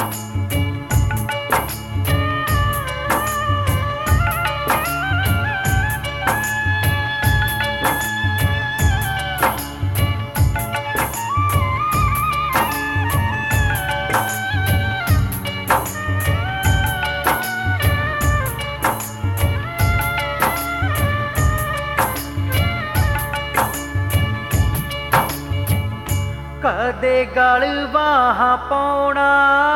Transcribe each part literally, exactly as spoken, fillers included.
ਕਦੇ ਗਲ ਬਾਹਾਂ ਪਾਉਣਾ,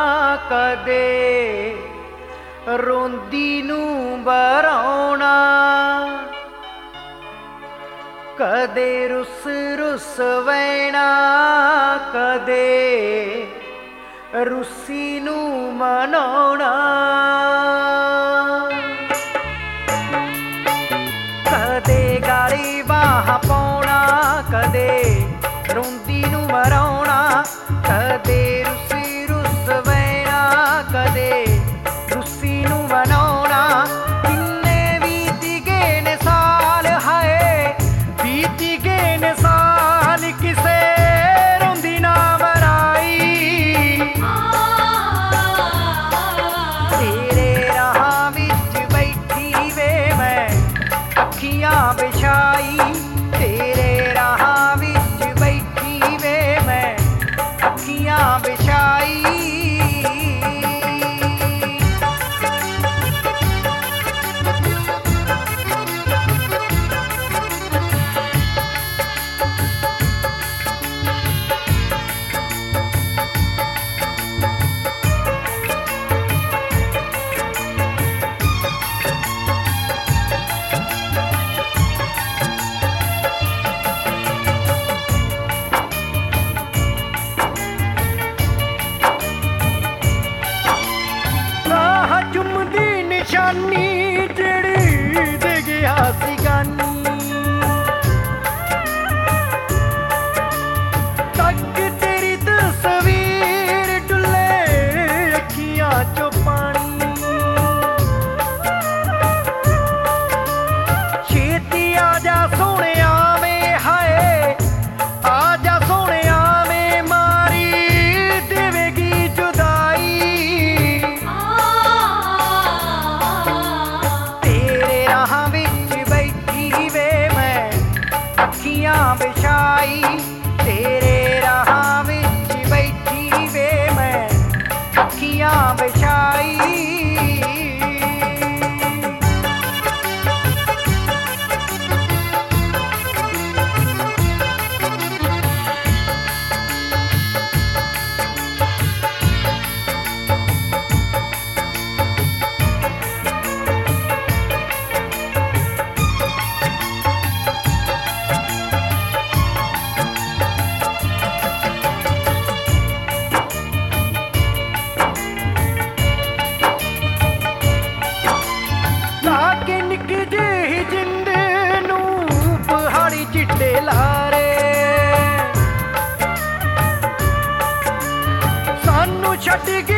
ਕਦੇ ਰੋਂਦੀ ਨੂੰ ਬਰਾਉਣਾ, ਕਦੇ ਰੁੱਸ ਰੁੱਸ ਵਹਿਣਾ, ਕਦੇ ਰੁੱਸੀ ਨੂੰ ਮਨਾਉਣਾ। ਕਦੇ ਗਲ ਬਾਹਾਂ ਪਾਉਣਾ, ਕਦੇ ਰੋਂਦੀ ਨੂੰ ਮਰਾਉਣਾ, ਕਦੇ ਰੁੱਸੀ ਰੁੱਸ ਵਹਿਣਾ, ਕਦੇ ਰੁੱਸੀ ਨੂੰ ਮਨਾਉਣਾ। ਕਿੰਨੇ ਬੀਤ ਗਏ ਨੇ ਸਾਲ, ਹਾਏ ਬੀਤ ਗਏ ਨੇ ਸਾਲ, ਕਿਸੇ ਰੋਂਦੀ ਨਾ ਮਰਾਈ। ਤੇਰੇ ਰਾਹਾਂ ਵਿੱਚ ਬੈਠੀ ਵੇ ਮੈਂ ਅੱਖੀਆਂ ਵਿਛਾਈ, ਤੇਰੇ ਰਾਹਾਂ ਵਿੱਚ ਬੈਠੀ ਵੇ ਮੈਂ ਅੱਖੀਆਂ ਵਿਛਾਈ। ਚੁੰਮਦੀ ਨਿਸ਼ਾਨੀ ਜਿਹੜੀ ਦੇ ਗਿਆ ਸੀ ਗਾਨੀ, ਤੱਕ ਤੇਰੀ ਤਸਵੀਰ ਡੁੱਲੇ ਅੱਖੀਆਂ ਚੋਂ ਪਾਣੀ। ਛੇਤੀ ਆ ਜਾ ਸੋਹਣਿਆ ਵੇ, ਹਾਏ ਆ ਜਾ ਸੋਹਣਿਆ ਵੇ, ਮਾਰੀ ਦੇਵੇਗੀ ਜੁਦਾਈ। ਰਾਹਾਂ ਵਿੱਚ ਬੈਠੀ ਵੇ ਮੈਂ ਅੱਖੀਆਂ ਵਿਛਾਈ, ਤੇਰੇ ਰਾਹਾਂ ਵਿੱਚ ਬੈਠੀ ਵੇ ਮੈਂ ਅੱਖੀਆਂ ਵਿਛਾਈ। ਨਿੱਕੀ ਜਿਹੀ ਜਿੰਦ ਨੂੰ ਪਹਾੜੀ ਚਿੱਟੇ ਲਾਰੇ, ਸਾਨੂੰ ਛੱਡ ਕੇ